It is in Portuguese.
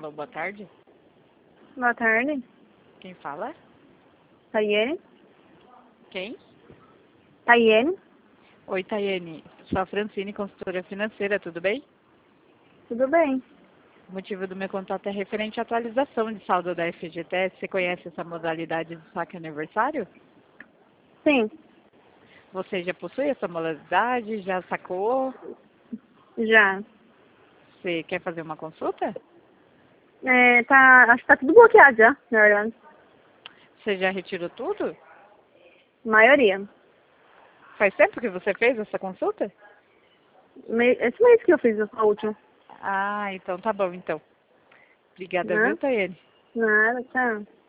Alô, boa tarde. Boa tarde. Quem fala? Tayene? Quem? Tayene? Oi, Tayene. Sou a Francine, consultora financeira, tudo bem? Tudo bem? O motivo do meu contato é referente à atualização de saldo da FGTS. Você conhece essa modalidade de saque aniversário? Sim, Você já possui essa modalidade? Já sacou? já. Você quer fazer uma consulta? Acho que tá tudo bloqueado já, na verdade. Você já retirou tudo? Maioria. Faz tempo que você fez essa consulta? Esse mês que eu fiz a última. Ah, então tá bom, então. Obrigada, Né? viu, Tayene? Nada, tchau.